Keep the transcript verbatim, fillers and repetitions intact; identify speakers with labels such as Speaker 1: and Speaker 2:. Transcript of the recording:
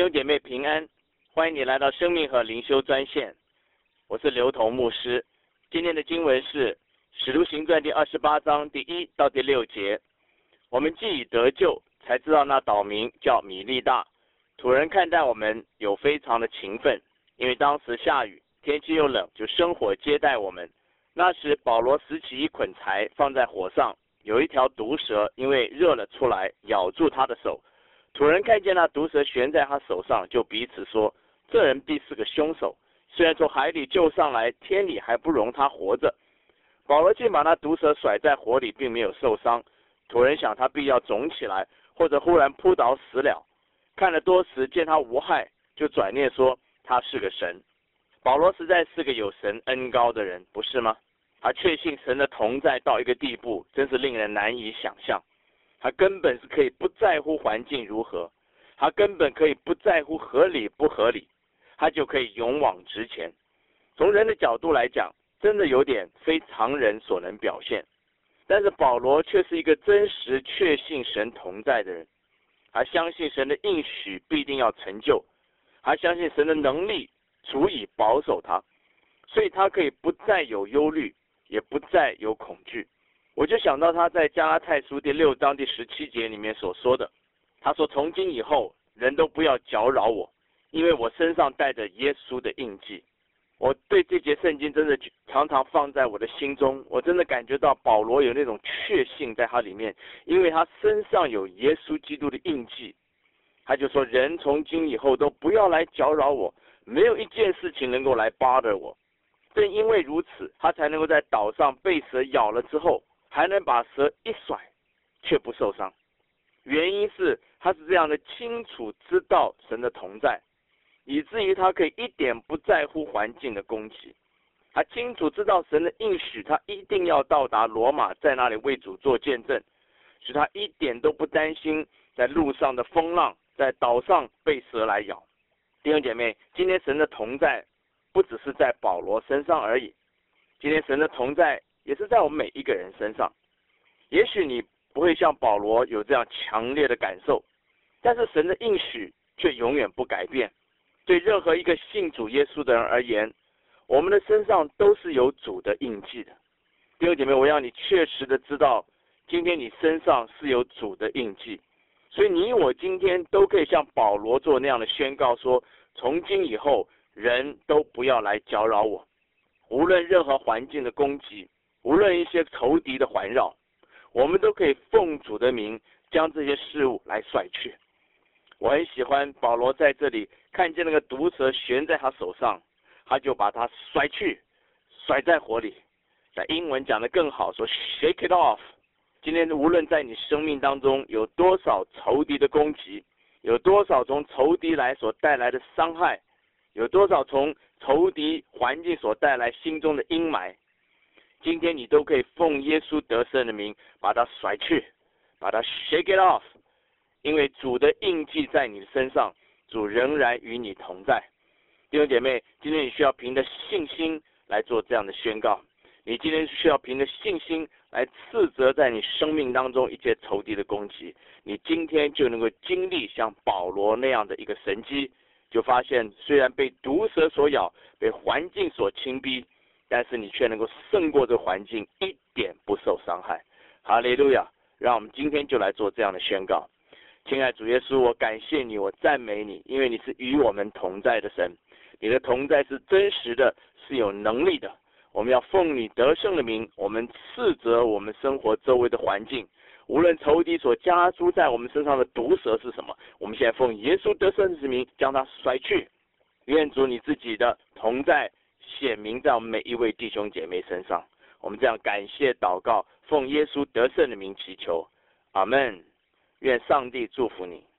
Speaker 1: 兄姐妹平安，欢迎你来到生命和灵修专线，我是刘同牧师。今天的经文是使徒行传第二十八章第一到第六节。我们既已得救，才知道那岛民叫米利大。土人看待我们有非常的勤奋，因为当时下雨，天气又冷，就生火接待我们。那时保罗拾起一捆柴放在火上，有一条毒蛇因为热了出来，咬住他的手。土人看见那毒蛇悬在他手上，就彼此说，这人必是个凶手，虽然从海里救上来，天理还不容他活着。保罗竟把那毒蛇甩在火里，并没有受伤。土人想他必要肿起来，或者忽然扑倒死了。看了多时，见他无害，就转念说他是个神。保罗实在是个有神恩高的人，不是吗？他确信神的同在到一个地步，真是令人难以想象。他根本是可以不在乎环境如何，他根本可以不在乎合理不合理，他就可以勇往直前。从人的角度来讲，真的有点非常人所能表现。但是保罗却是一个真实确信神同在的人，他相信神的应许必定要成就，他相信神的能力足以保守他，所以他可以不再有忧虑，也不再有恐惧。我就想到他在加拉太书第六章第十七节里面所说的，他说从今以后人都不要搅扰我，因为我身上带着耶稣的印记。我对这节圣经真的常常放在我的心中，我真的感觉到保罗有那种确信在他里面，因为他身上有耶稣基督的印记。他就说人从今以后都不要来搅扰我，没有一件事情能够来 bother 我。正因为如此，他才能够在岛上被蛇咬了之后，还能把蛇一甩却不受伤。原因是他是这样的清楚知道神的同在，以至于他可以一点不在乎环境的攻击。他清楚知道神的应许，他一定要到达罗马，在那里为主做见证，所以他一点都不担心在路上的风浪，在岛上被蛇来咬。弟兄姐妹，今天神的同在不只是在保罗身上而已，今天神的同在也是在我们每一个人身上。也许你不会像保罗有这样强烈的感受，但是神的应许却永远不改变。对任何一个信主耶稣的人而言，我们的身上都是有主的印记的。弟兄姐妹，我要你确实的知道，今天你身上是有主的印记，所以你我今天都可以像保罗做那样的宣告说，从今以后人都不要来搅扰我，无论任何环境的攻击，无论一些仇敌的环绕，我们都可以奉主的名将这些事物来甩去。我很喜欢保罗在这里看见那个毒蛇悬在他手上，他就把它甩去，甩在火里。在英文讲得更好，说 shake it off。 今天无论在你生命当中有多少仇敌的攻击，有多少从仇敌来所带来的伤害，有多少从仇敌环境所带来心中的阴霾，今天你都可以奉耶稣得胜的名把它甩去，把它 shake it off。 因为主的印记在你的身上，主仍然与你同在。弟兄姐妹，今天你需要凭着信心来做这样的宣告，你今天需要凭着信心来斥责在你生命当中一切仇敌的攻击，你今天就能够经历像保罗那样的一个神迹，就发现虽然被毒蛇所咬，被环境所侵逼，但是你却能够胜过这环境，一点不受伤害。哈利路亚！让我们今天就来做这样的宣告。亲爱主耶稣，我感谢你，我赞美你，因为你是与我们同在的神，你的同在是真实的，是有能力的。我们要奉你得胜的名，我们斥责我们生活周围的环境，无论仇敌所加诸在我们身上的毒蛇是什么，我们现在奉耶稣得胜之名将它甩去。愿主你自己的同在显明在我们每一位弟兄姐妹身上。我们这样感谢祷告，奉耶稣得胜的名祈求，阿们。愿上帝祝福你。